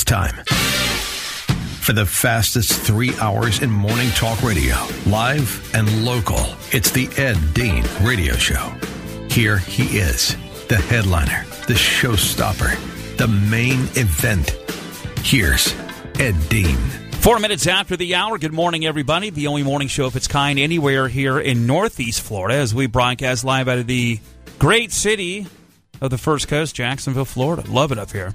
time for the fastest 3 hours in morning talk radio, live and local. It's the Ed Dean Radio Show. Here he is, the headliner, the showstopper, the main event. Here's Ed Dean. 4 minutes after the hour. Good morning, everybody. The only morning show of its kind anywhere here in Northeast Florida as we broadcast live out of the great city of the First Coast, Jacksonville, Florida. Love it up here.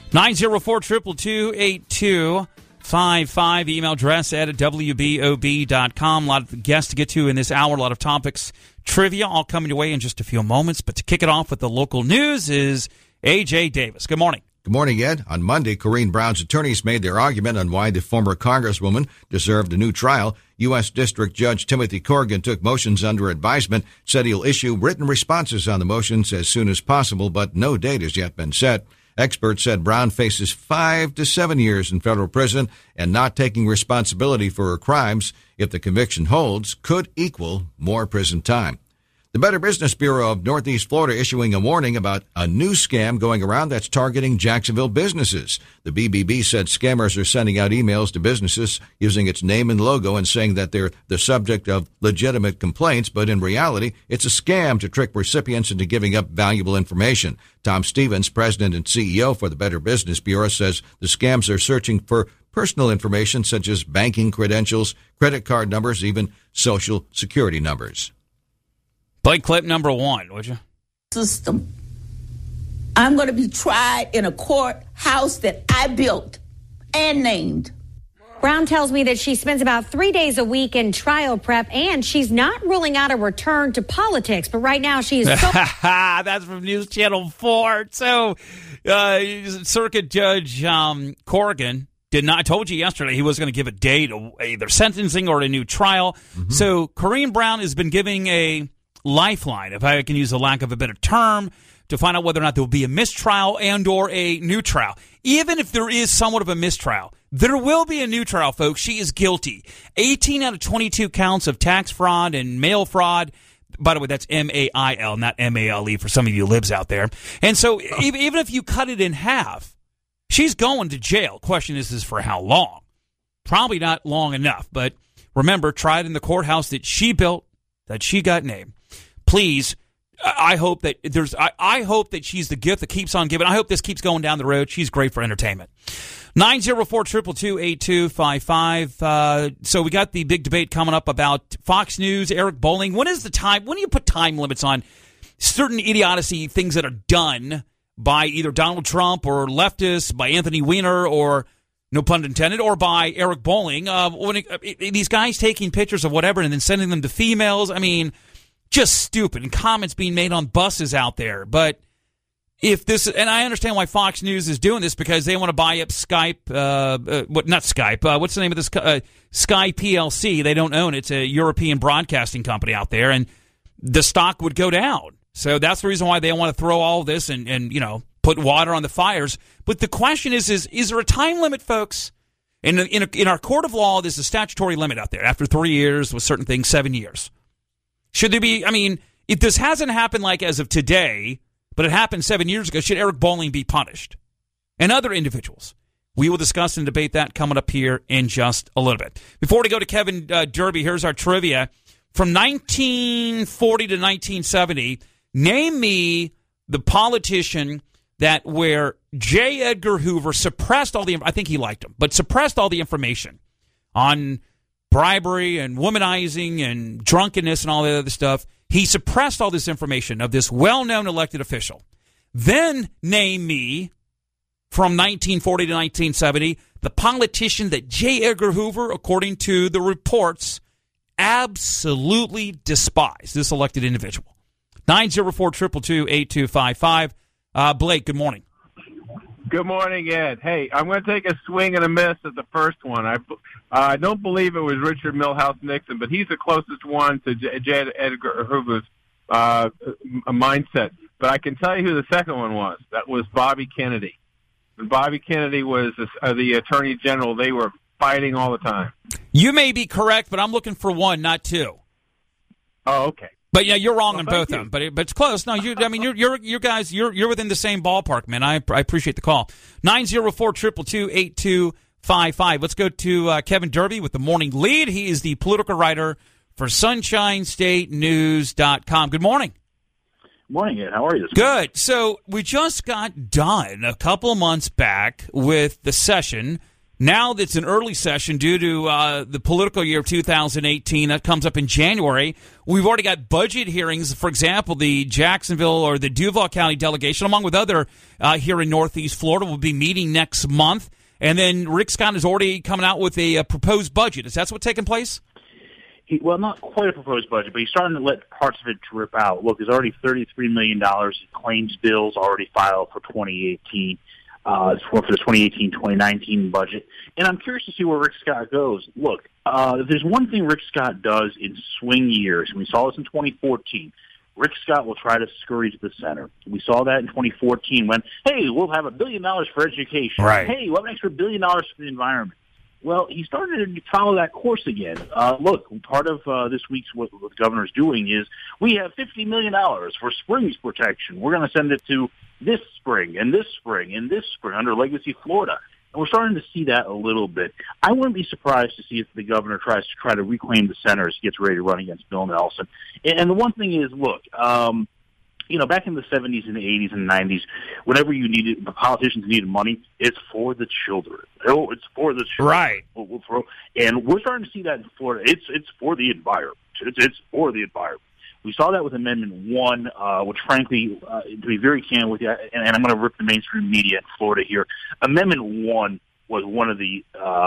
904-222-8255. Email address at WBOB.com. A lot of guests to get to in this hour. A lot of topics. Trivia all coming your way in just a few moments. But to kick it off with the local news is A.J. Davis. Good morning. Good morning, Ed. On Monday, Corrine Brown's attorneys made their argument on why the former Congresswoman deserved a new trial. U.S. District Judge Timothy Corrigan took motions under advisement, said he'll issue written responses on the motions as soon as possible, but no date has yet been set. Experts said Brown faces 5 to 7 years in federal prison, and not taking responsibility for her crimes, if the conviction holds, could equal more prison time. The Better Business Bureau of Northeast Florida issuing a warning about a new scam going around that's targeting Jacksonville businesses. The BBB said scammers are sending out emails to businesses using its name and logo and saying that they're the subject of legitimate complaints, but in reality, it's a scam to trick recipients into giving up valuable information. Tom Stevens, president and CEO for the Better Business Bureau, says the scams are searching for personal information such as banking credentials, credit card numbers, even social security numbers. Play clip number 1, would you? System. I'm going to be tried in a courthouse that I built and named. Brown tells me that she spends about 3 days a week in trial prep, and she's not ruling out a return to politics. But right now, she is That's from News Channel 4. So, Circuit Judge Corrigan did not. I told you yesterday he was going to give a date of either sentencing or a new trial. Mm-hmm. So, Corrine Brown has been giving a lifeline, if I can use a lack of a better term, to find out whether or not there will be a mistrial and or a new trial. Even if there is somewhat of a mistrial, there will be a new trial, folks. She is guilty. 18 out of 22 counts of tax fraud and mail fraud. By the way, that's M-A-I-L, not M-A-L-E for some of you libs out there. And so even if you cut it in half, she's going to jail. Question is for how long? Probably not long enough. But remember, tried in the courthouse that she built, that she got named. Please, I hope that I hope that she's the gift that keeps on giving. I hope this keeps going down the road. She's great for entertainment. 904-222-8255. So we got the big debate coming up about Fox News, Eric Bolling. When is the time? When do you put time limits on certain idiocy things that are done by either Donald Trump or leftists, by Anthony Weiner or, no pun intended, or by Eric Bolling? These guys taking pictures of whatever and then sending them to females. I mean, just stupid, and comments being made on buses out there. But if this, and I understand why Fox News is doing this, because they want to buy up Skype, not Skype, what's the name of this, Sky PLC. They don't own it. It's a European broadcasting company out there, and the stock would go down. So that's the reason why they want to throw all this and put water on the fires. But the question is there a time limit, folks? In our court of law, there's a statutory limit out there. After 3 years with certain things, 7 years. Should there be, if this hasn't happened like as of today, but it happened 7 years ago, should Eric Bolling be punished? And other individuals. We will discuss and debate that coming up here in just a little bit. Before we go to Kevin Derby, here's our trivia. From 1940 to 1970, name me the politician that where J. Edgar Hoover suppressed all the, I think he liked him, but suppressed all the information on bribery and womanizing and drunkenness and all that other stuff. He suppressed all this information of this well-known elected official. Then name me, from 1940 to 1970, the politician that J. Edgar Hoover, according to the reports, absolutely despised, this elected individual. 904-222-8255. Blake, good morning. Good morning, Ed. Hey, I'm going to take a swing and a miss at the first one. I don't believe it was Richard Milhouse Nixon, but he's the closest one to J. Edgar Hoover's mindset. But I can tell you who the second one was. That was Bobby Kennedy. When Bobby Kennedy was the Attorney General, they were fighting all the time. You may be correct, but I'm looking for one, not two. Oh, okay. But yeah, you're wrong on both of them. But it's close. No, you guys, you're within the same ballpark, man. I appreciate the call. 904-222-8255. Let's go to Kevin Derby with the morning lead. He is the political writer for SunshineStateNews.com. Good morning. Morning, Ed. How are you? Good. So we just got done a couple of months back with the session. Now that's an early session due to the political year of 2018. That comes up in January. We've already got budget hearings. For example, the Jacksonville or the Duval County delegation, along with other here in Northeast Florida, will be meeting next month. And then Rick Scott is already coming out with a proposed budget. Is that what's taking place? Well, not quite a proposed budget, but he's starting to let parts of it drip out. Look, there's already $33 million in claims bills already filed for 2018. For the 2018-2019 budget. And I'm curious to see where Rick Scott goes. Look, if there's one thing Rick Scott does in swing years, and we saw this in 2014, Rick Scott will try to scurry to the center. We saw that in 2014 when, hey, we'll have $1 billion for education. Right. Hey, we'll have an extra $1 billion for the environment. Well, he started to follow that course again. Look, part of this week's what the governor's doing is we have $50 million for springs protection. We're going to send it to this spring and this spring and this spring under Legacy Florida. And we're starting to see that a little bit. I wouldn't be surprised to see if the governor tries to reclaim the center as he gets ready to run against Bill Nelson. And the one thing is, look, back in the 70s and the 80s and 90s, whenever the politicians needed money, it's for the children. Oh, it's for the children. Right. And we're starting to see that in Florida. It's for the environment. It's for the environment. We saw that with Amendment 1, which frankly, to be very candid with you, and I'm going to rip the mainstream media in Florida here, Amendment 1 was one of the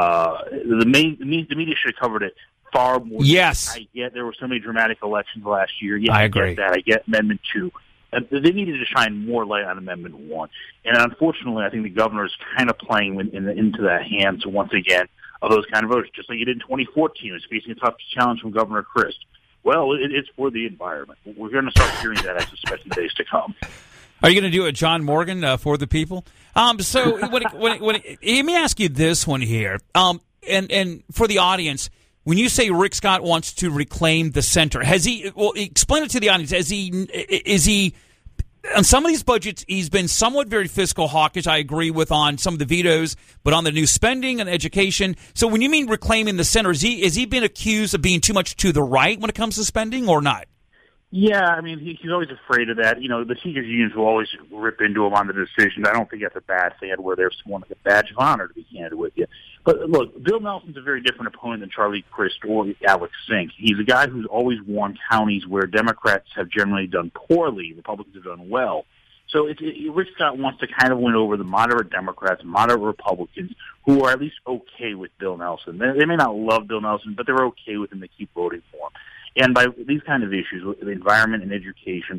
media should have covered it far more. Yes. I get there were so many dramatic elections last year. Yeah, I agree. Get that. I get Amendment 2. They needed to shine more light on Amendment 1. And unfortunately, I think the governor is kind of playing into the hands once again of those kind of voters, just like he did in 2014. He was facing a tough challenge from Governor Christ. Well, it's for the environment. We're going to start hearing that, I suspect, in the days to come. Are you going to do a John Morgan for the people? So let me ask you this one here, and for the audience, when you say Rick Scott wants to reclaim the center, has he? Well, explain it to the audience. Is he? On some of these budgets, he's been somewhat very fiscal hawkish. I agree with on some of the vetoes, but on the new spending and education. So when you mean reclaiming the center, is he been accused of being too much to the right when it comes to spending, or not? Yeah, I mean, he's always afraid of that. The teachers' unions will always rip into him on the decisions. I don't think that's a bad thing. I'd wear there's someone like a badge of honor, to be candid with you. But look, Bill Nelson's a very different opponent than Charlie Crist or Alex Sink. He's a guy who's always won counties where Democrats have generally done poorly, Republicans have done well. So Rick Scott wants to kind of win over the moderate Democrats, moderate Republicans, who are at least okay with Bill Nelson. They may not love Bill Nelson, but they're okay with him. They keep voting for him. And by these kind of issues, the environment and education,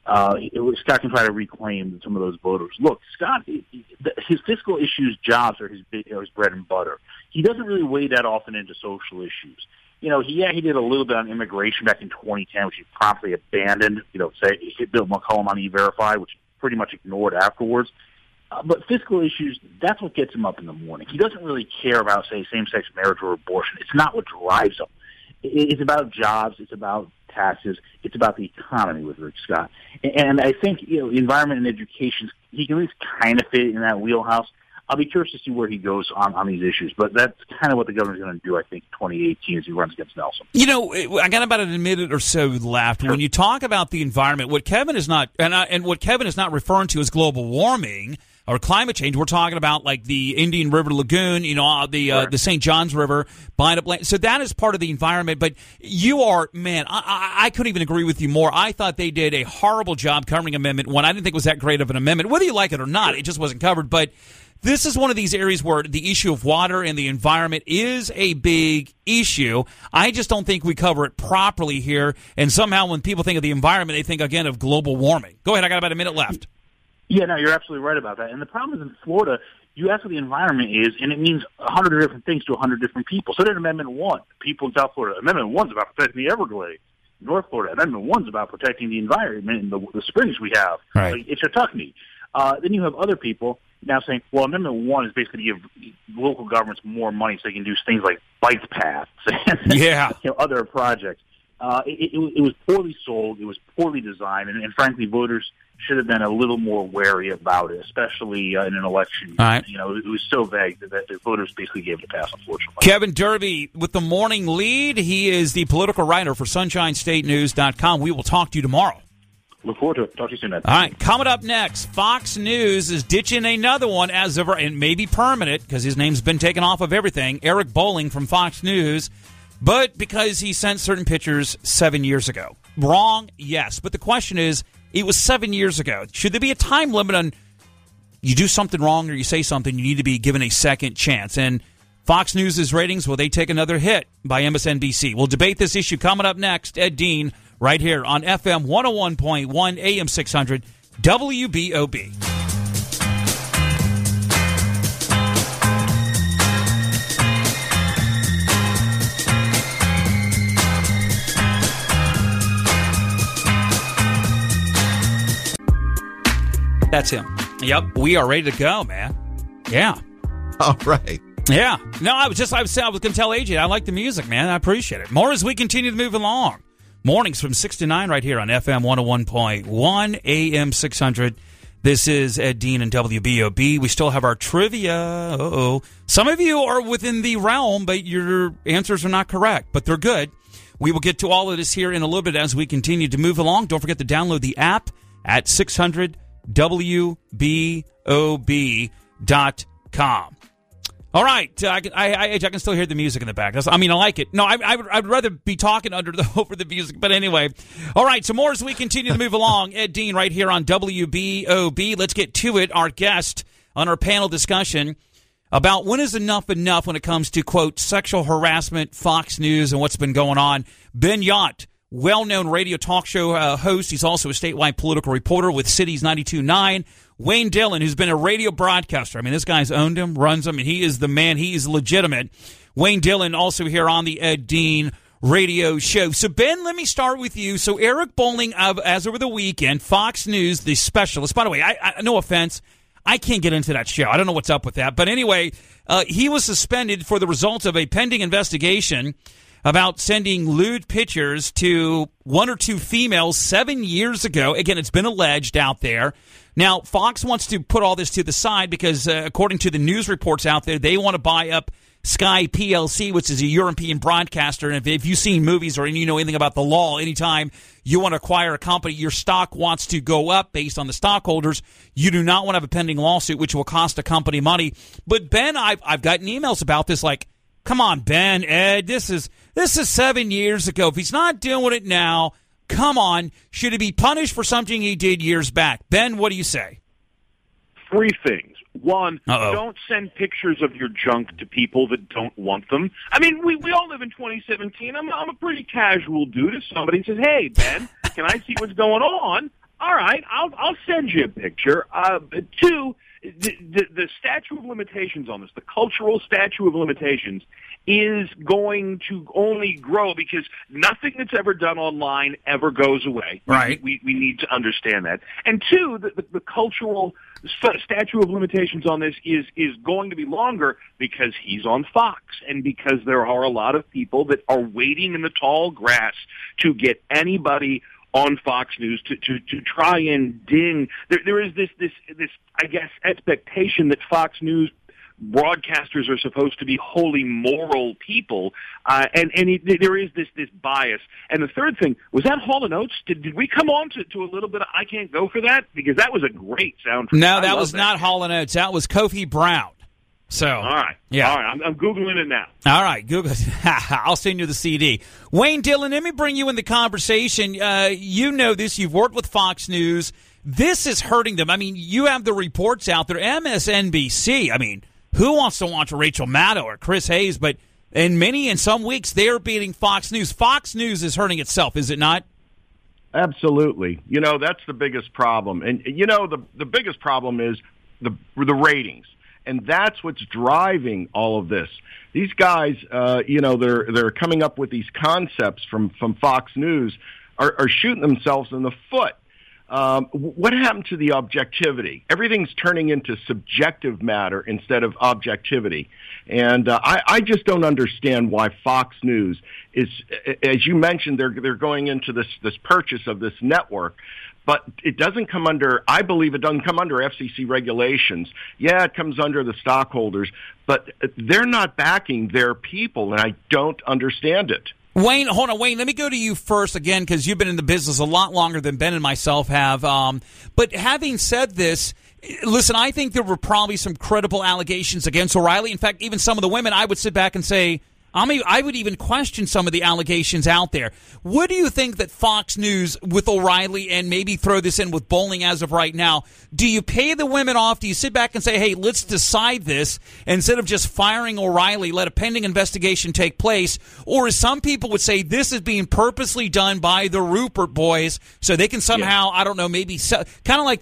Scott can try to reclaim some of those voters. Look, Scott, his fiscal issues, jobs are his bread and butter. He doesn't really weigh that often into social issues. He did a little bit on immigration back in 2010, which he promptly abandoned. He hit Bill McCollum on E-Verify, which he pretty much ignored afterwards. But fiscal issues, that's what gets him up in the morning. He doesn't really care about, say, same-sex marriage or abortion. It's not what drives him. It's about jobs. It's about taxes. It's about the economy with Rick Scott. And I think, environment and education, he can at least kind of fit in that wheelhouse. I'll be curious to see where he goes on these issues. But that's kind of what the governor's going to do, I think, in 2018 as he runs against Nelson. I got about a minute or so left. Sure. When you talk about the environment, what Kevin is not referring to is global warming or climate change. We're talking about like the Indian River Lagoon, the St. Johns River, buying up land. So that is part of the environment. But you are, man, I couldn't even agree with you more. I thought they did a horrible job covering Amendment 1. I didn't think it was that great of an amendment. Whether you like it or not, it just wasn't covered. But this is one of these areas where the issue of water and the environment is a big issue. I just don't think we cover it properly here. And somehow when people think of the environment, they think, again, of global warming. Go ahead. I got about a minute left. Yeah, no, you're absolutely right about that. And the problem is in Florida, you ask what the environment is, and it means 100 different things to 100 different people. So did Amendment 1. People in South Florida, Amendment 1 is about protecting the Everglades. North Florida, Amendment 1 is about protecting the environment and the springs we have. Right. Like, it's Chautauqua. Then you have other people now saying, well, Amendment 1 is basically to give local governments more money so they can do things like bike paths and yeah. Other projects. it was poorly sold. It was poorly designed, and frankly, voters should have been a little more wary about it, especially in an election. All right. You know, it was so vague that the voters basically gave it a pass, unfortunately. Kevin Derby with the morning lead. He is the political writer for SunshineStateNews.com. We will talk to you tomorrow. Look forward to it. Talk to you soon, Ed. All right, coming up next, Fox News is ditching another one as of, and maybe permanent, because his name's been taken off of everything, Eric Bolling from Fox News, but because he sent certain pictures 7 years ago. Wrong? Yes. But the question is, it was 7 years ago. Should there be a time limit on you do something wrong or you say something, you need to be given a second chance? And Fox News' ratings, will they take another hit by MSNBC? We'll debate this issue coming up next. Ed Dean, right here on FM 101.1 AM 600 WBOB. That's him. Yep, we are ready to go, man. Yeah. All right. Yeah. No, I was going to tell AJ, I like the music, man. I appreciate it. More as we continue to move along. Mornings from 6 to 9 right here on FM 101.1 AM 600. This is Ed Dean and WBOB. We still have our trivia. Uh-oh. Some of you are within the realm, but your answers are not correct, but they're good. We will get to all of this here in a little bit as we continue to move along. Don't forget to download the app at 600WBOB.com. All right, I can still hear the music in the back. I like it. No, I'd rather be talking over the music. But anyway, all right. So more as we continue to move along. Ed Dean right here on WBOB. Let's get to it. Our guest on our panel discussion about when is enough when it comes to, quote, sexual harassment, Fox News, and what's been going on. Ben Yount, well-known radio talk show host. He's also a statewide political reporter with Cities 92.9. Wayne Dillon, who's been a radio broadcaster. I mean, this guy's owned him, runs him, and he is the man. He is legitimate. Wayne Dillon also here on the Ed Dean radio show. So, Ben, let me start with you. So, Eric Bolling, as over the weekend, Fox News, the specialist. By the way, I no offense, I can't get into that show. I don't know what's up with that. But anyway, he was suspended for the results of a pending investigation about sending lewd pictures to one or two females 7 years ago. Again, it's been alleged out there. Now, Fox wants to put all this to the side because, according to the news reports out there, they want to buy up Sky PLC, which is a European broadcaster. And if you've seen movies or you know anything about the law, anytime you want to acquire a company, your stock wants to go up based on the stockholders. You do not want to have a pending lawsuit, which will cost a company money. But, Ben, I've gotten emails about this like, come on, Ben, Ed, this is 7 years ago. If he's not doing it now, come on. Should he be punished for something he did years back? Ben, what do you say? Three things. One, don't send pictures of your junk to people that don't want them. I mean, we all live in 2017. I'm a pretty casual dude. If somebody says, hey, Ben, can I see what's going on? All right, I'll send you a picture. Two, the statute of limitations on this, the cultural statute of limitations, is going to only grow because nothing that's ever done online ever goes away. Right. We need to understand that. And two, the cultural statute of limitations on this is going to be longer because he's on Fox and because there are a lot of people that are waiting in the tall grass to get anybody on Fox News to try and ding. There is this I guess expectation that Fox News broadcasters are supposed to be wholly moral people, and there is this bias. And the third thing was that Hall & Oates. Did we come on to a little bit of I Can't Go For That? Because that was a great soundtrack. No, that was not Hall & Oates. That was Kofi Brown. So, all right. Yeah. All right. I'm Googling it now. All right. Google. I'll send you the CD. Wayne Dillon, let me bring you in the conversation. You know this. You've worked with Fox News. This is hurting them. I mean, you have the reports out there. MSNBC, I mean, who wants to watch Rachel Maddow or Chris Hayes? But in some weeks, they're beating Fox News. Fox News is hurting itself, is it not? Absolutely. You know, that's the biggest problem. And, you know, the biggest problem is the ratings. And that's what's driving all of this. These guys, you know, they're coming up with these concepts from Fox News are shooting themselves in the foot. What happened to the objectivity? Everything's turning into subjective matter instead of objectivity. And I just don't understand why Fox News is, as you mentioned, they're going into this purchase of this network. But it doesn't come under, I believe it doesn't come under FCC regulations. Yeah, it comes under the stockholders, but they're not backing their people, and I don't understand it. Wayne, hold on, Wayne, let me go to you first again, because you've been in the business a lot longer than Ben and myself have. But having said this, listen, I think there were probably some credible allegations against O'Reilly. In fact, even some of the women, I would sit back and say, I would even question some of the allegations out there. What do you think that Fox News with O'Reilly, and maybe throw this in with Bowling as of right now, do you pay the women off? Do you sit back and say, hey, let's decide this instead of just firing O'Reilly, let a pending investigation take place? Or as some people would say, this is being purposely done by the Rupert boys so they can somehow, I don't know, maybe kind of like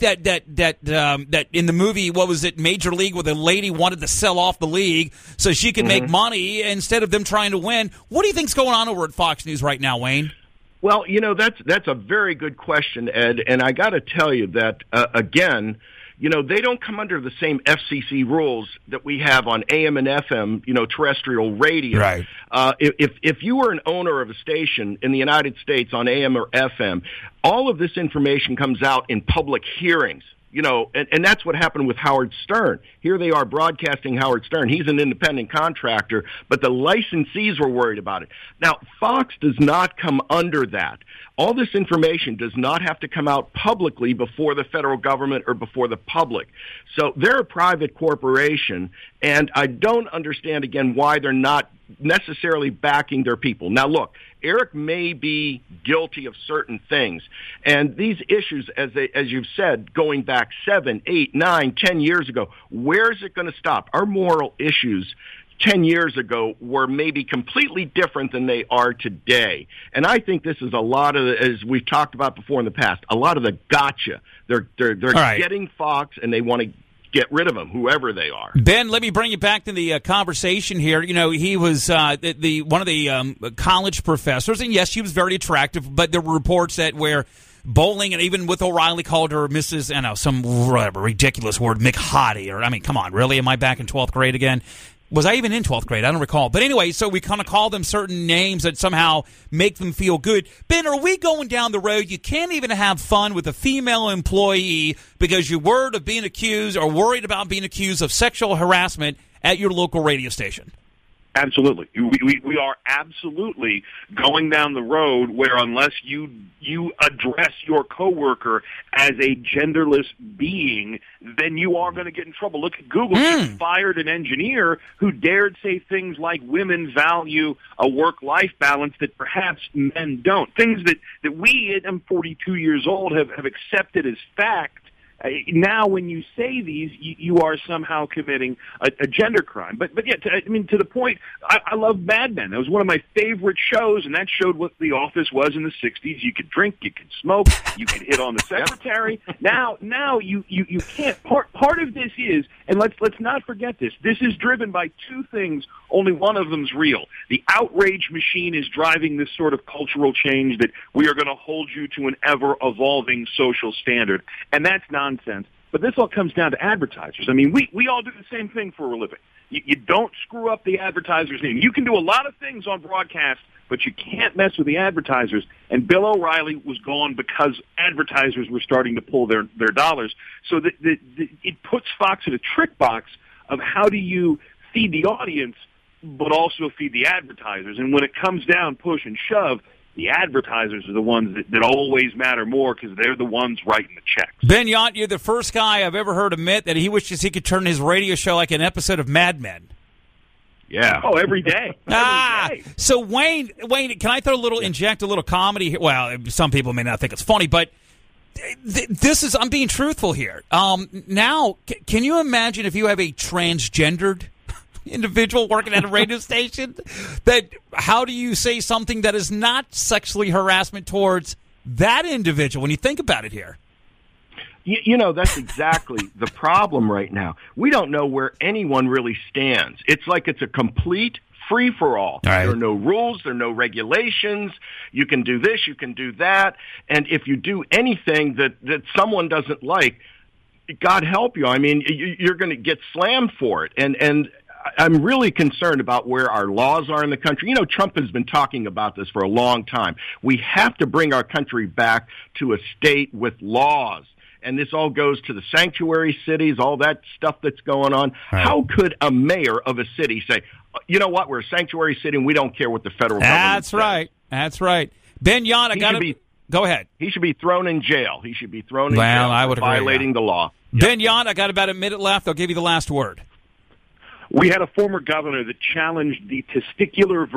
that in the movie, what was it, Major League, where the lady wanted to sell off the league so she could make money instead of them trying to win. What do you think's going on over at Fox News right now, Wayne? Well, that's a very good question, Ed, and I got to tell you that, again, they don't come under the same FCC rules that we have on AM and FM, terrestrial radio. Right. If you were an owner of a station in the United States on AM or FM, all of this information comes out in public hearings. And that's what happened with Howard Stern. Here they are broadcasting Howard Stern. He's an independent contractor, but the licensees were worried about it. Now, Fox does not come under that. All this information does not have to come out publicly before the federal government or before the public. So they're a private corporation, and I don't understand, again, why they're not necessarily backing their people. Now, look, Eric may be guilty of certain things, and these issues, as you've said, going back 7, 8, 9, 10 years ago, where is it going to stop? Our moral issues 10 years ago were maybe completely different than they are today. And I think this is a lot of, as we've talked about before in the past, a lot of the gotcha. They're right. Getting Fox, and they want to get rid of them, whoever they are. Ben, let me bring you back to the conversation here. He was one of the college professors, and yes, she was very attractive, but there were reports that where Bowling, and even with O'Reilly, called her Mrs., some whatever ridiculous word, McHottie, or, come on, really? Am I back in 12th grade again? Was I even in 12th grade? I don't recall. But anyway, so we kind of call them certain names that somehow make them feel good. Ben, are we going down the road? You can't even have fun with a female employee because you're worried of being accused or worried about being accused of sexual harassment at your local radio station. Absolutely. We are absolutely going down the road where unless you address your coworker as a genderless being, then you are going to get in trouble. Look at Google. They fired an engineer who dared say things like women value a work-life balance that perhaps men don't. Things that we, I'm 42 years old, have accepted as fact. Now, when you say these, you are somehow committing a gender crime. But yeah, to the point, I love Mad Men. That was one of my favorite shows, and that showed what The Office was in the 60s. You could drink, you could smoke, you could hit on the secretary. Now you can't. Part of this is, and let's not forget this, this is driven by two things. Only one of them's real. The outrage machine is driving this sort of cultural change that we are going to hold you to an ever-evolving social standard. And that's nonsense. But this all comes down to advertisers. We all do the same thing for a living. You don't screw up the advertiser's name. You can do a lot of things on broadcast, but you can't mess with the advertisers. And Bill O'Reilly was gone because advertisers were starting to pull their dollars. So it puts Fox in a trick box of how do you feed the audience but also feed the advertisers. And when it comes down, push and shove, the advertisers are the ones that always matter more because they're the ones writing the checks. Ben Yount, you're the first guy I've ever heard admit that he wishes he could turn his radio show like an episode of Mad Men. Yeah. Oh, every day. Every day. So Wayne, can I inject a little comedy here? Well, some people may not think it's funny, but I'm being truthful here. Now, can you imagine if you have a transgendered individual working at a radio station, that how do you say something that is not sexually harassment towards that individual when you think about it here? That's exactly the problem right now. We don't know where anyone really stands. It's like it's a complete free-for-all. Right. There are no rules. There are no regulations. You can do this. You can do that. And if you do anything that someone doesn't like, God help you. I mean, you're going to get slammed for it. And I'm really concerned about where our laws are in the country. You know, Trump has been talking about this for a long time. We have to bring our country back to a state with laws. And this all goes to the sanctuary cities, all that stuff that's going on. Right. How could a mayor of a city say, you know what, we're a sanctuary city and we don't care what the federal government says? That's right. Ben Yant, I got to... Go ahead. He should be thrown in jail. He should be thrown in jail for violating the law. Ben Yant, I got about a minute left. I'll give you the last word. We had a former governor that challenged the testicular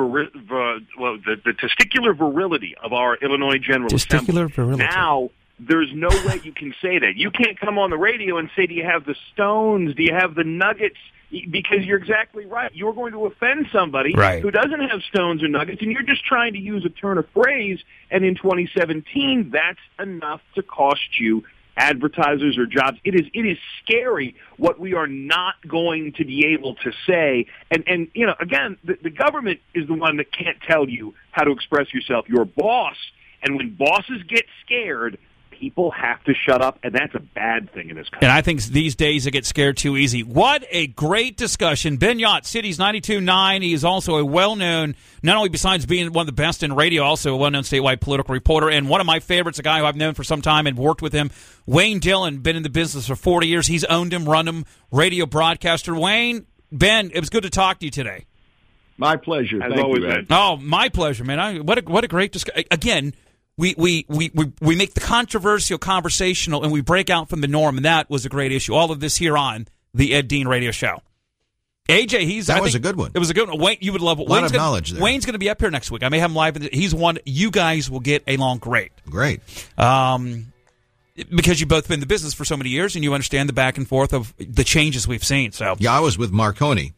the testicular virility of our Illinois General Assembly. Virility. Now, there's no way you can say that. You can't come on the radio and say, do you have the stones? Do you have the nuggets? Because you're exactly right. You're going to offend somebody who doesn't have stones or nuggets, and you're just trying to use a turn of phrase. And in 2017, that's enough to cost you advertisers or jobs. It is scary what we are not going to be able to say. And you know, again, the government is the one that can't tell you how to express yourself. Your boss, and when bosses get scared, people have to shut up, and that's a bad thing in this country. And I think these days they get scared too easy. What a great discussion. Ben Yant, Cities 92.9. He is also a well-known, not only besides being one of the best in radio, also a well-known statewide political reporter. And one of my favorites, a guy who I've known for some time and worked with him, Wayne Dillon, been in the business for 40 years. He's owned him, run him, radio broadcaster. Wayne, Ben, it was good to talk to you today. My pleasure. As Thank always, you, Ed. Oh, my pleasure, man. What a great discussion. Again, we make the controversial conversational, and we break out from the norm, and that was a great issue. All of this here on the Ed Dean Radio Show. AJ, that was a good one. It was a good one. Wayne, you would love it. A lot of knowledge there. Wayne's going to be up here next week. I may have him live. He's one you guys will get along great. Great. Because you've both been in the business for so many years, and you understand the back and forth of the changes we've seen. So yeah, I was with Marconi.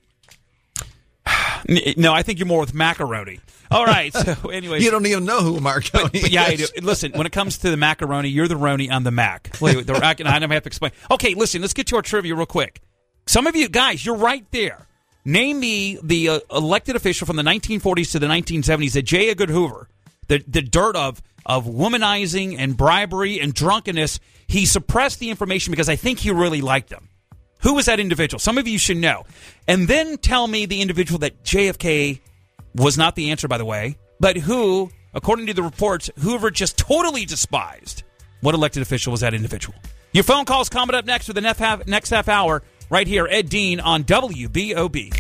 No, I think you're more with macaroni. All right. So, anyways, you don't even know who Marconi is. Yeah, I do. Listen, when it comes to the macaroni, you're the Roni on the Mac. Wait, I don't have to explain. Okay, listen, let's get to our trivia real quick. Some of you guys, you're right there. Name me the elected official from the 1940s to the 1970s that J. Edgar Hoover, the dirt of womanizing and bribery and drunkenness, he suppressed the information because I think he really liked them. Who was that individual? Some of you should know. And then tell me the individual that JFK was not the answer, by the way, but who, according to the reports, Hoover just totally despised. What elected official was that individual? Your phone calls coming up next for the next half hour right here. Ed Dean on WBOB.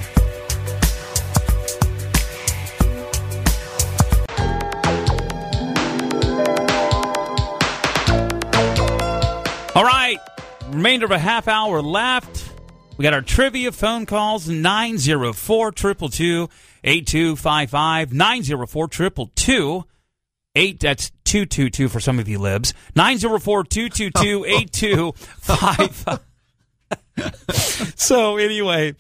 All right. Remainder of a half hour left. We got our trivia phone calls, 904-222-8255, 904-222-8255. That's 222 for some of you libs. 904-222-8255. So anyway,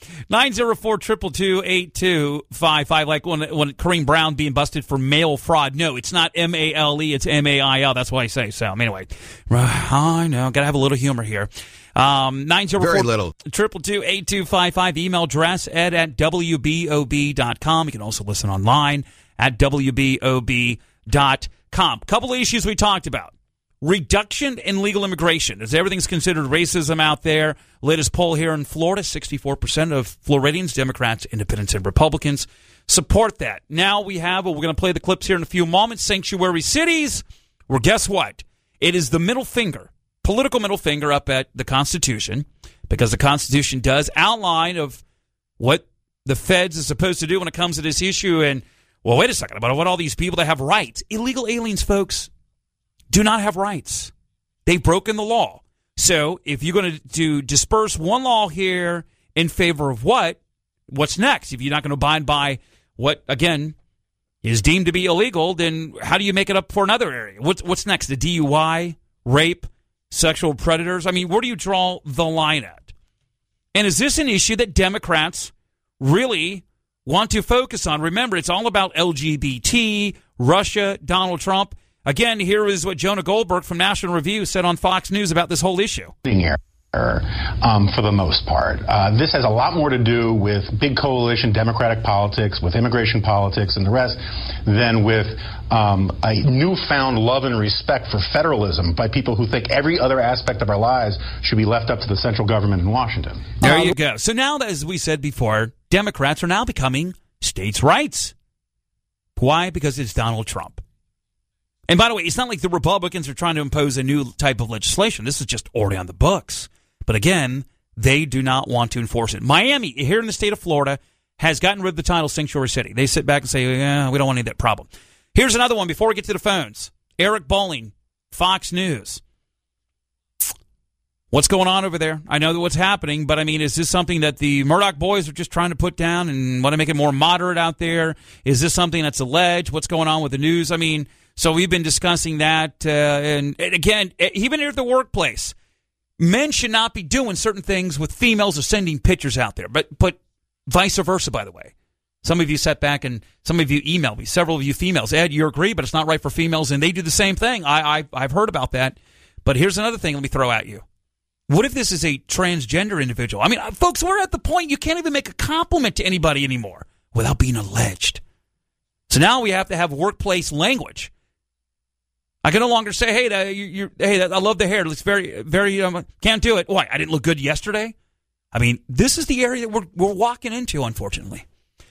904-222-8255. Like when Kareem Brown being busted for mail fraud. No, it's not M-A-L-E, it's M-A-I-L. That's what I say. So anyway, I know, got to have a little humor here. 904-222-8255. Email address at WBOB.com. You can also listen online at WBOB.com. Couple of issues we talked about. Reduction in legal immigration, as everything's considered racism out there. Latest poll here in Florida, 64% of Floridians, Democrats, Independents, and Republicans support that. Now we're going to play the clips here in a few moments. Sanctuary cities, well, guess what? It is the middle finger, political middle finger up at the Constitution, because the Constitution does outline of what the feds is supposed to do when it comes to this issue. And, well, wait a second, about what all these people that have rights. Illegal aliens, folks, do not have rights. They've broken the law. So if you're going to disperse one law here in favor of what's next? If you're not going to abide by what, again, is deemed to be illegal, then how do you make it up for another area? What's next? The DUI, rape, sexual predators? I mean, where do you draw the line at? And is this an issue that Democrats really want to focus on? Remember, it's all about LGBT, Russia, Donald Trump. Again, here is what Jonah Goldberg from National Review said on Fox News about this whole issue. for the most part. This has a lot more to do with big coalition Democratic politics, with immigration politics and the rest, than with a newfound love and respect for federalism by people who think every other aspect of our lives should be left up to the central government in Washington. There you go. So now, as we said before, Democrats are now becoming states' rights. Why? Because it's Donald Trump. And by the way, it's not like the Republicans are trying to impose a new type of legislation. This is just already on the books. But again, they do not want to enforce it. Miami, here in the state of Florida, has gotten rid of the title Sanctuary City. They sit back and say, we don't want any of that problem. Here's another one before we get to the phones. Eric Bolling, Fox News. What's going on over there? I know that what's happening, but I mean, is this something that the Murdoch boys are just trying to put down and want to make it more moderate out there? Is this something that's alleged? What's going on with the news? I mean, so we've been discussing that. And again, even here at the workplace, men should not be doing certain things with females or sending pictures out there, but vice versa, by the way. Some of you sat back and some of you emailed me, several of you females. Ed, you agree, but it's not right for females, and they do the same thing. I've heard about that. But here's another thing let me throw at you. What if this is a transgender individual? I mean, folks, we're at the point you can't even make a compliment to anybody anymore without being alleged. So now we have to have workplace language. I can no longer say, hey, I love the hair. It looks very, very, can't do it. Why? I didn't look good yesterday? I mean, this is the area that we're walking into, unfortunately.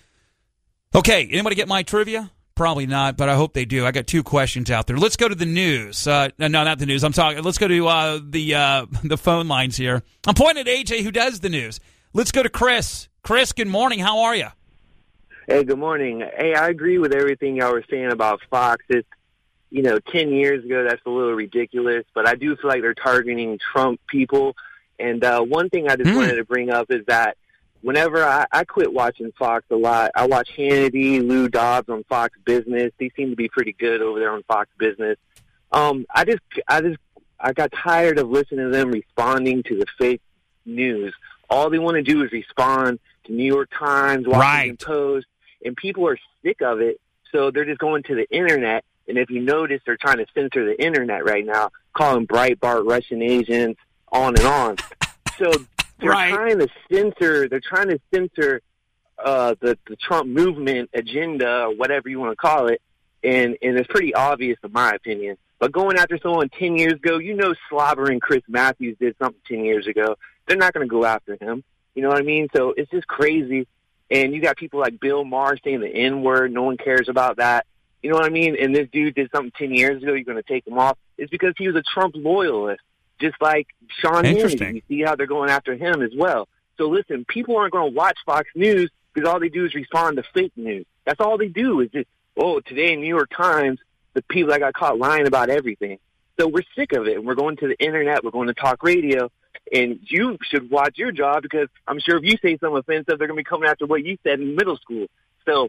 Okay, anybody get my trivia? Probably not, but I hope they do. I got two questions out there. Let's go to the news. No, not the news. I'm talking. Let's go to the phone lines here. I'm pointing at AJ, who does the news. Let's go to Chris. Chris, good morning. How are you? Hey, good morning. Hey, I agree with everything y'all were saying about Fox. It's, 10 years ago, that's a little ridiculous, but I do feel like they're targeting Trump people. And one thing I just wanted to bring up is that whenever I quit watching Fox a lot, I watch Hannity, Lou Dobbs on Fox Business. They seem to be pretty good over there on Fox Business. I got tired of listening to them responding to the fake news. All they want to do is respond to New York Times, Washington Post, and people are sick of it, so they're just going to the Internet. And if you notice, they're trying to censor the Internet right now, calling Breitbart Russian agents, on and on. So they're trying to censor. They're trying to censor the Trump movement agenda, or whatever you want to call it, and it's pretty obvious in my opinion. But going after someone 10 years ago, slobbering Chris Matthews did something 10 years ago. They're not going to go after him. You know what I mean? So it's just crazy. And you got people like Bill Maher saying the N-word. No one cares about that. You know what I mean? And this dude did something 10 years ago. You're going to take him off. It's because he was a Trump loyalist, just like Sean Hannity. You see how they're going after him as well. So listen, people aren't going to watch Fox News because all they do is respond to fake news. That's all they do is just, today in New York Times, the people that got caught lying about everything. So we're sick of it. And we're going to the Internet. We're going to talk radio. And you should watch your job because I'm sure if you say something offensive, they're going to be coming after what you said in middle school. So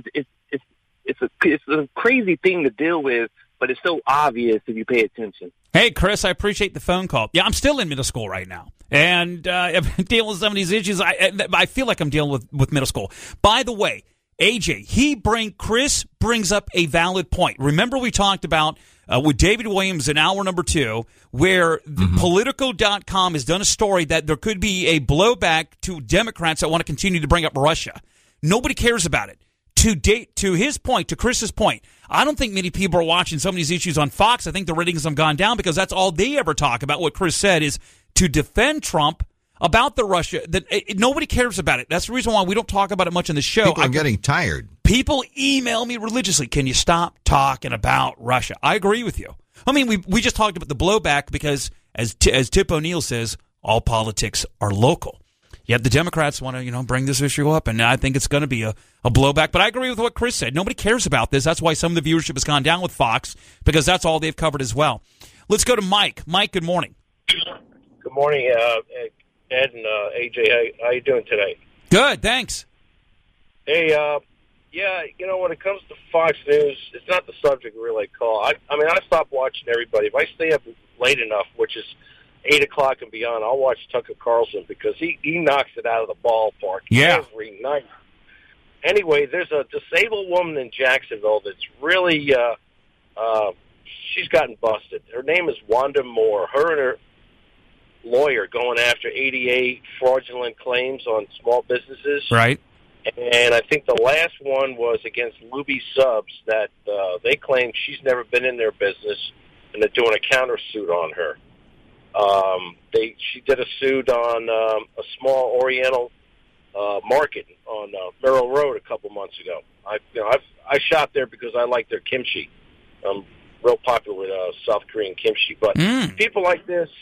it's a crazy thing to deal with, but it's so obvious if you pay attention. Hey, Chris, I appreciate the phone call. Yeah, I'm still in middle school right now. And I'm dealing with some of these issues. I feel like I'm dealing with middle school. By the way, AJ, Chris brings up a valid point. Remember we talked about with David Williams in hour number 2, where Politico.com has done a story that there could be a blowback to Democrats that want to continue to bring up Russia. Nobody cares about it. To his point, to Chris's point, I don't think many people are watching some of these issues on Fox. I think the ratings have gone down because that's all they ever talk about. What Chris said is to defend Trump about the Russia. Nobody cares about it. That's the reason why we don't talk about it much on the show. People are getting tired. People email me religiously. Can you stop talking about Russia? I agree with you. I mean, we just talked about the blowback because, as Tip O'Neill says, all politics are local. Yet the Democrats want to, bring this issue up, and I think it's going to be a blowback. But I agree with what Chris said. Nobody cares about this. That's why some of the viewership has gone down with Fox, because that's all they've covered as well. Let's go to Mike. Mike, good morning. Good morning, Ed and AJ. How you doing today? Good, thanks. Hey, when it comes to Fox News, it's not the subject we really call. I stopped watching everybody. If I stay up late enough, which is 8 o'clock and beyond, I'll watch Tucker Carlson because he knocks it out of the ballpark every night. Anyway, there's a disabled woman in Jacksonville that's really, she's gotten busted. Her name is Wanda Moore. Her lawyer going after ADA fraudulent claims on small businesses. Right. And I think the last one was against Luby Subs that they claim she's never been in their business, and they're doing a countersuit on her. She did a suit on a small Oriental market on Merrill Road a couple months ago. I shopped there because I like their kimchi. I'm real popular with South Korean kimchi. But people like this,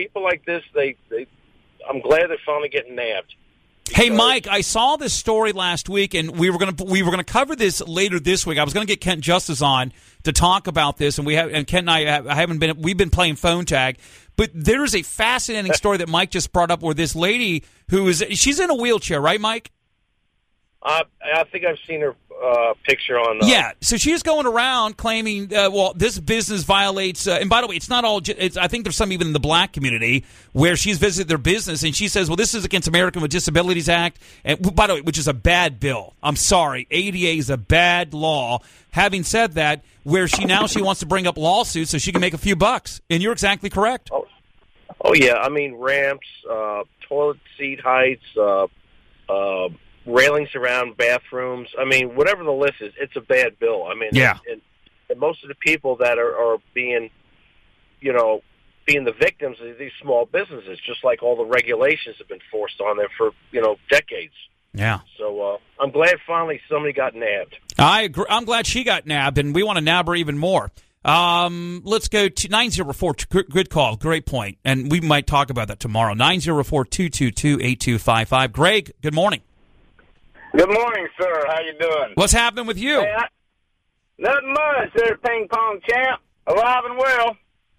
I'm glad they're finally getting nabbed. Hey, Mike, I saw this story last week, and we were gonna cover this later this week. I was gonna get Kent Justice on to talk about this, and Kent and I we've been playing phone tag. But there's a fascinating story that Mike just brought up, where this lady she's in a wheelchair, right, Mike? I think I've seen her picture on. Yeah, so she's going around claiming, this business violates. And by the way, it's not all. I think there's some even in the black community where she's visited their business, and she says, "Well, this is against American with Disabilities Act," and by the way, which is a bad bill. I'm sorry, ADA is a bad law. Having said that, where she wants to bring up lawsuits so she can make a few bucks, and you're exactly correct. Oh yeah, I mean ramps, toilet seat heights, railings around bathrooms. I mean, whatever the list is, it's a bad bill. I mean, yeah. And most of the people that are being the victims of these small businesses, just like all the regulations have been forced on them for, decades. Yeah. So I'm glad finally somebody got nabbed. I agree. I'm glad she got nabbed, and we want to nab her even more. Let's go to 904. Good call. Great point. And we might talk about that tomorrow. 904-222-8255. Greg, good morning. Good morning, sir. How you doing? What's happening with you? Hey, nothing much. They're ping pong champ, alive and well.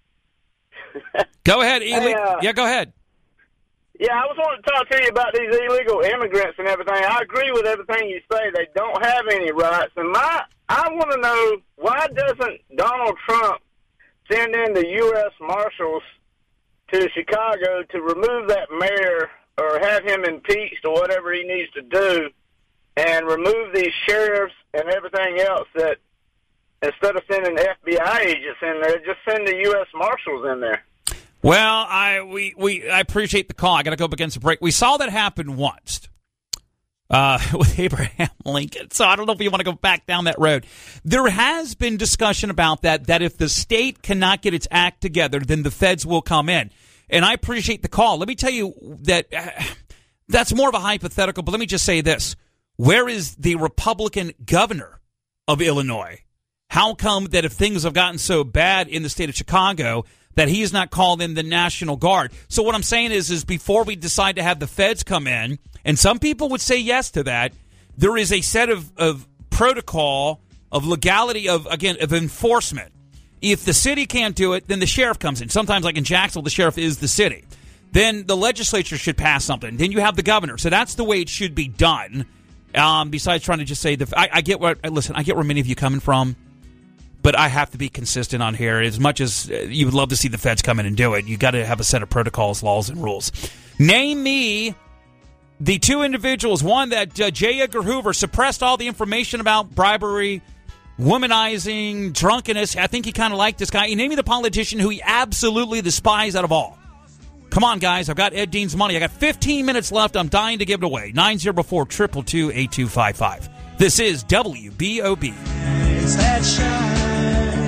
Go ahead, Ely. Yeah, go ahead. Yeah, I was wanting to talk to you about these illegal immigrants and everything. I agree with everything you say. They don't have any rights. And I want to know, why doesn't Donald Trump send in the U.S. Marshals to Chicago to remove that mayor or have him impeached or whatever he needs to do, and remove these sheriffs and everything else, that instead of sending FBI agents in there, just send the U.S. Marshals in there? Well, I appreciate the call. I got to go up against a break. We saw that happen once with Abraham Lincoln, so I don't know if you want to go back down that road. There has been discussion about that if the state cannot get its act together, then the feds will come in. And I appreciate the call. Let me tell you that that's more of a hypothetical, but let me just say this. Where is the Republican governor of Illinois? How come that if things have gotten so bad in the state of Chicago that he has not called in the National Guard? So what I'm saying is before we decide to have the feds come in, and some people would say yes to that, there is a set of protocol, of legality, of enforcement. If the city can't do it, then the sheriff comes in. Sometimes, like in Jacksonville, the sheriff is the city. Then the legislature should pass something. Then you have the governor. So that's the way it should be done. Besides trying to just say I get where many of you are coming from, but I have to be consistent on here. As much as you would love to see the feds come in and do it, you got to have a set of protocols, laws, and rules. Name me the two individuals. One, that J. Edgar Hoover suppressed all the information about bribery, womanizing, drunkenness. I think he kind of liked this guy. You name me the politician who he absolutely despised out of all. Come on, guys. I've got Ed Dean's money. I got 15 minutes left. I'm dying to give it away. 904-222-8255. This is WBOB. It's that shine,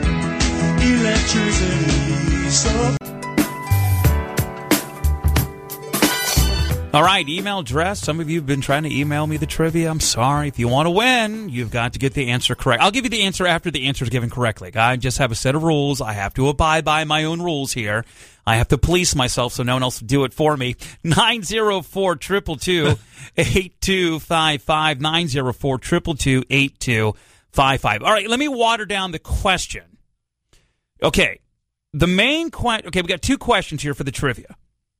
electricity. All right, email address. Some of you have been trying to email me the trivia. I'm sorry. If you want to win, you've got to get the answer correct. I'll give you the answer after the answer is given correctly. I just have a set of rules. I have to abide by my own rules here. I have to police myself so no one else will do it for me. 904-222-8255. 904-222-8255. All right, let me water down the question. Okay, the main question. Okay, we got two questions here for the trivia.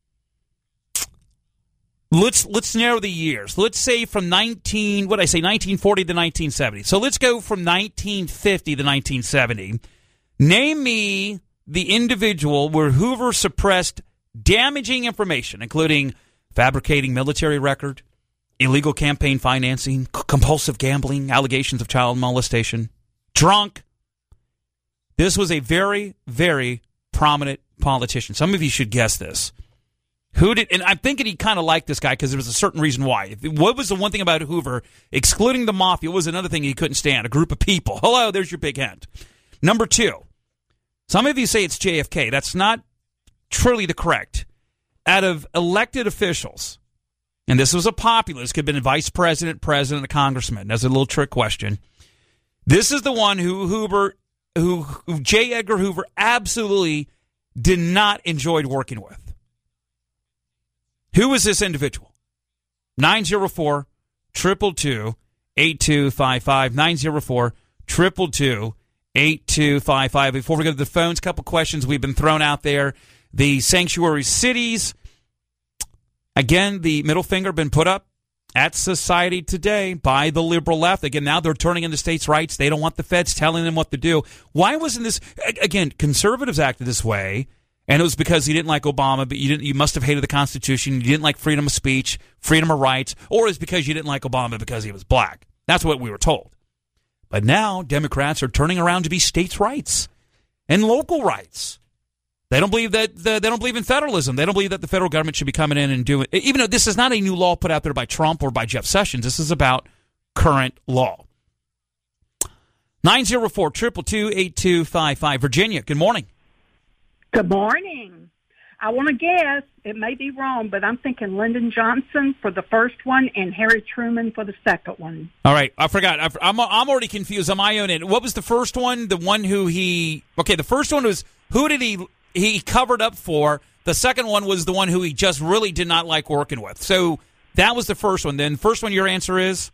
Let's narrow the years. Let's say from 1940 to 1970. So let's go from 1950 to 1970. Name me the individual where Hoover suppressed damaging information, including fabricating military record, illegal campaign financing, compulsive gambling, allegations of child molestation, drunk. This was a very, very prominent politician. Some of you should guess this. And I'm thinking he kind of liked this guy because there was a certain reason why. What was the one thing about Hoover, excluding the mafia, was another thing he couldn't stand, a group of people. Hello, there's your big hint. Number 2, some of you say it's JFK. That's not truly the correct. Out of elected officials, and this was a populist, could have been vice president, president, a congressman. That's a little trick question. This is the one who J. Edgar Hoover absolutely did not enjoy working with. Who is this individual? 904-222-8255. 904-222-8255. Before we go to the phones, a couple questions we've been thrown out there. The sanctuary cities. Again, the middle finger been put up at Society Today by the liberal left. Again, now they're turning into states' rights. They don't want the feds telling them what to do. Why wasn't this? Again, conservatives acted this way. And it was because you didn't like Obama, but you must have hated the Constitution. You didn't like freedom of speech, freedom of rights, or it's because you didn't like Obama because he was black. That's what we were told. But now Democrats are turning around to be states' rights and local rights. They don't believe that they don't believe in federalism. They don't believe that the federal government should be coming in and doing. Even though this is not a new law put out there by Trump or by Jeff Sessions, this is about current law. 904-222-8255. Virginia, good morning. Good morning. I want to guess, it may be wrong, but I'm thinking Lyndon Johnson for the first one and Harry Truman for the second one. All right, I forgot. I'm already confused on my own end. What was the first one? The one who the first one was who did he covered up for? The second one was the one who he just really did not like working with. So that was the first one. Then first one, your answer is?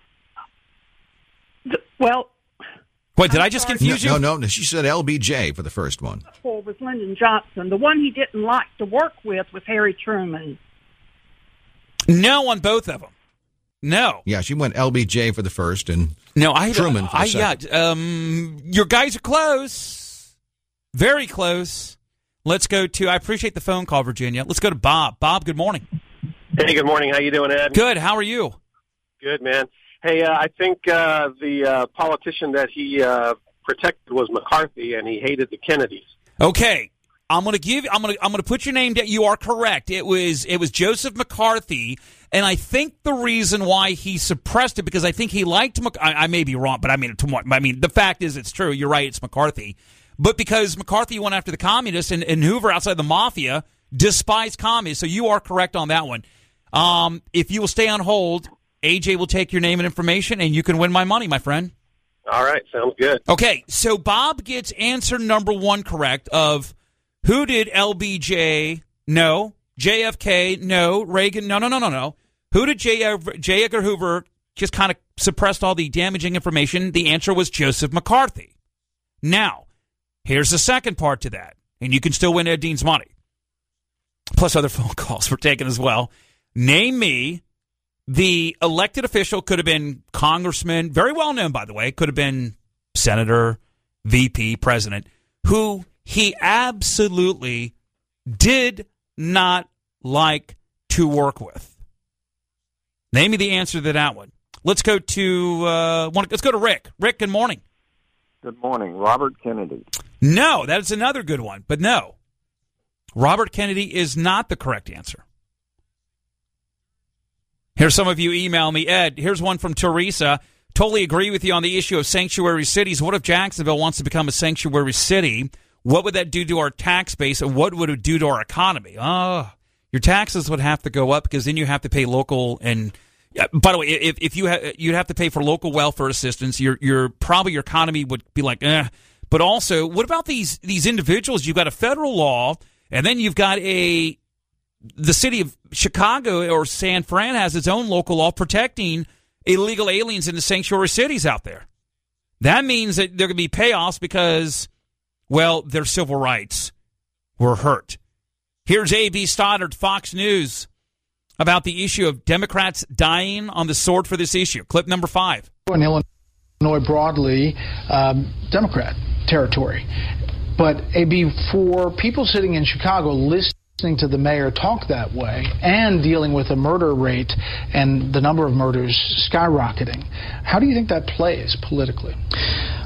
Well... Wait, did I just confuse you? No. She said LBJ for the first one. For was Lyndon Johnson. The one he didn't like to work with was Harry Truman. No, on both of them. No. Yeah, she went LBJ for the first and Truman for the second. Yeah, your guys are close. Very close. Let's go to, I appreciate the phone call, Virginia. Let's go to Bob. Bob, good morning. Hey, good morning. How you doing, Ed? Good. How are you? Good, man. Hey, I think the politician that he protected was McCarthy, and he hated the Kennedys. Okay, I'm going to put your name down. You are correct. It was Joseph McCarthy, and I think the reason why he suppressed it because I think he liked. I may be wrong, but I mean the fact is it's true. You're right. It's McCarthy, but because McCarthy went after the communists and Hoover outside the mafia despised communists, so you are correct on that one. If you will stay on hold. AJ will take your name and information, and you can win my money, my friend. All right, sounds good. Okay, so Bob gets answer number 1 correct of who did LBJ? No. JFK? No. Reagan? No. Who did J. Edgar Hoover just kind of suppressed all the damaging information? The answer was Joseph McCarthy. Now, here's the second part to that, and you can still win Ed Dean's money. Plus other phone calls were taken as well. Name me. The elected official could have been congressman, very well known, by the way, could have been senator, VP, president, who he absolutely did not like to work with. Name me the answer to that one. Let's go to Rick. Rick, good morning. Good morning. Robert Kennedy. No, that's another good one, but no. Robert Kennedy is not the correct answer. Here's some of you email me. Ed, here's one from Teresa. Totally agree with you on the issue of sanctuary cities. What if Jacksonville wants to become a sanctuary city? What would that do to our tax base, and what would it do to our economy? Your taxes would have to go up because then you have to pay local and. By the way, if you'd have to pay for local welfare assistance, your economy would be like, eh. But also, what about these individuals? You've got a federal law, and then you've got the city of Chicago or San Fran has its own local law protecting illegal aliens in the sanctuary cities out there. That means that there could be payoffs because, well, their civil rights were hurt. Here's A.B. Stoddard, Fox News, about the issue of Democrats dying on the sword for this issue. Clip number 5. In Illinois broadly, Democrat territory. But, A.B., for people sitting in Chicago listening to the mayor talk that way and dealing with a murder rate and the number of murders skyrocketing, how do you think that plays politically?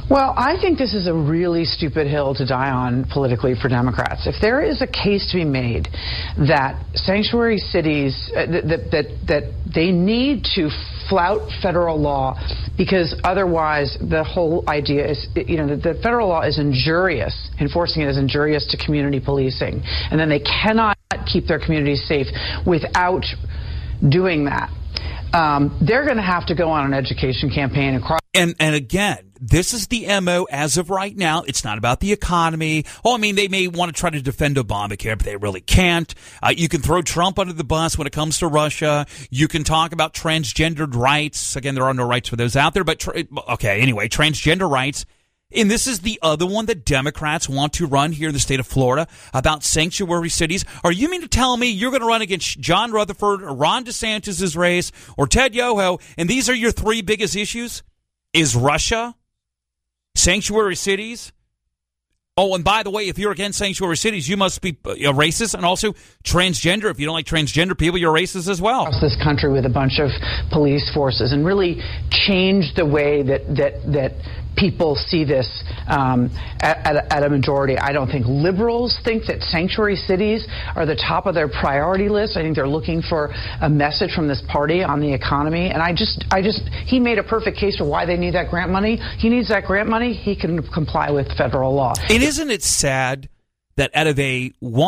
Well, I think this is a really stupid hill to die on politically for Democrats. If there is a case to be made that sanctuary cities, that they need to flout federal law because otherwise the whole idea is, the federal law is injurious, enforcing it is injurious to community policing, and then they cannot keep their communities safe without doing that. They're going to have to go on an education campaign across. And again, this is the MO as of right now. It's not about the economy. They may want to try to defend Obamacare, but they really can't. You can throw Trump under the bus when it comes to Russia. You can talk about transgendered rights. Again, there are no rights for those out there, but transgender rights. And this is the other one that Democrats want to run here in the state of Florida about sanctuary cities. Are you mean to tell me you're going to run against John Rutherford or Ron DeSantis' race or Ted Yoho, and these are your three biggest issues? Is Russia, sanctuary cities? Oh, and by the way, if you're against sanctuary cities, you must be a racist, and also transgender. If you don't like transgender people, you're racist as well. Across this country with a bunch of police forces and really change the way that people see this at a majority. I don't think liberals think that sanctuary cities are the top of their priority list. I think they're looking for a message from this party on the economy. And he made a perfect case for why they need that grant money. He needs that grant money. He can comply with federal law. And isn't it sad that out of a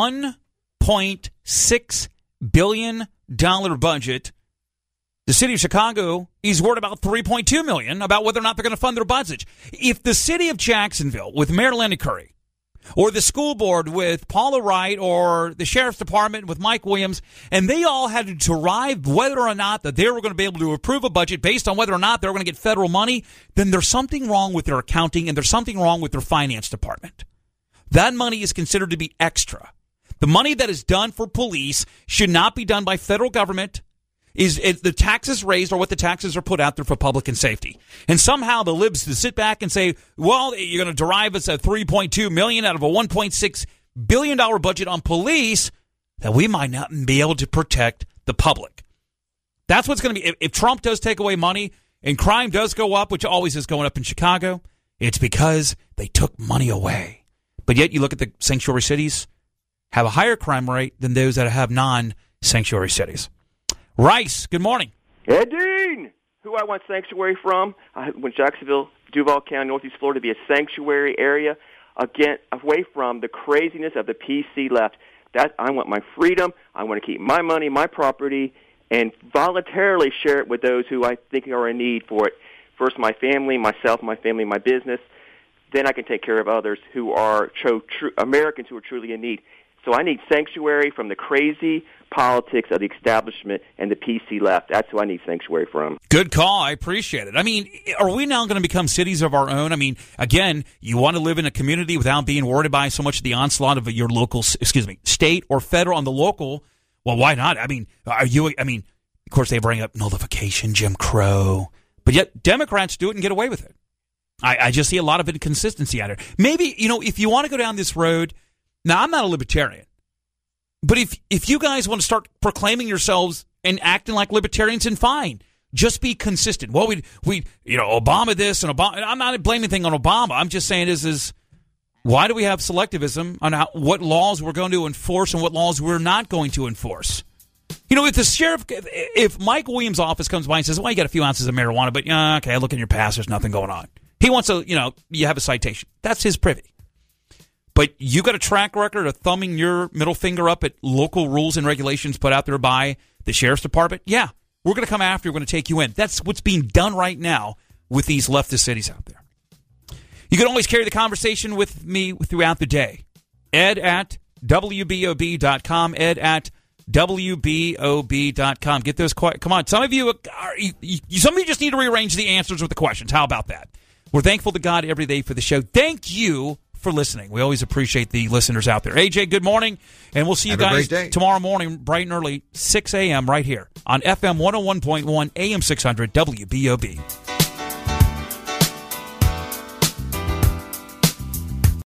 $1.6 billion budget, the city of Chicago is worried about $3.2 million about whether or not they're going to fund their budget. If the city of Jacksonville with Mayor Lenny Curry, or the school board with Paula Wright, or the sheriff's department with Mike Williams, and they all had to derive whether or not that they were going to be able to approve a budget based on whether or not they were going to get federal money, then there's something wrong with their accounting and there's something wrong with their finance department. That money is considered to be extra. The money that is done for police should not be done by federal government. Is the taxes raised or what the taxes are put out there for public and safety. And somehow the libs to sit back and say, well, you're going to derive us a $3.2 million out of a $1.6 billion budget on police that we might not be able to protect the public. That's what's going to be. If Trump does take away money and crime does go up, which always is going up in Chicago, it's because they took money away. But yet you look at the sanctuary cities, have a higher crime rate than those that have non-sanctuary cities. Rice, good morning. Ed Dean, who I want sanctuary from. I want Jacksonville, Duval County, Northeast Florida to be a sanctuary area, again, away from the craziness of the PC left. That I want my freedom. I want to keep my money, my property, and voluntarily share it with those who I think are in need for it. First, my family, myself, my family, my business. Then I can take care of others who are Americans who are truly in need. So I need sanctuary from the crazy politics of the establishment and the PC left. That's who I need sanctuary from. Good call. I appreciate it. Are we now going to become cities of our own? Again, you want to live in a community without being worried by so much of the onslaught of your local, state or federal on the local. Well, why not? Of course they bring up nullification, Jim Crow, but yet Democrats do it and get away with it. I just see a lot of inconsistency out here. Maybe, if you want to go down this road. Now, I'm not a libertarian, but if you guys want to start proclaiming yourselves and acting like libertarians, then fine. Just be consistent. Well, we Obama this and Obama. I'm not blaming anything on Obama. I'm just saying is why do we have selectivism on what laws we're going to enforce and what laws we're not going to enforce? If Mike Williams' office comes by and says, well, you got a few ounces of marijuana, but okay, I look in your past, there's nothing going on. He wants you have a citation. That's his privy. But you got a track record of thumbing your middle finger up at local rules and regulations put out there by the sheriff's department? Yeah, we're going to come after you. We're going to take you in. That's what's being done right now with these leftist cities out there. You can always carry the conversation with me throughout the day. Ed at WBOB.com. Ed at WBOB.com. Get those questions. Come on. Some of you just need to rearrange the answers with the questions. How about that? We're thankful to God every day for the show. Thank you for listening. We always appreciate the listeners out there. AJ, good morning, and we'll see you guys tomorrow morning, bright and early, 6 a.m. right here on FM 101.1 AM 600 WBOB.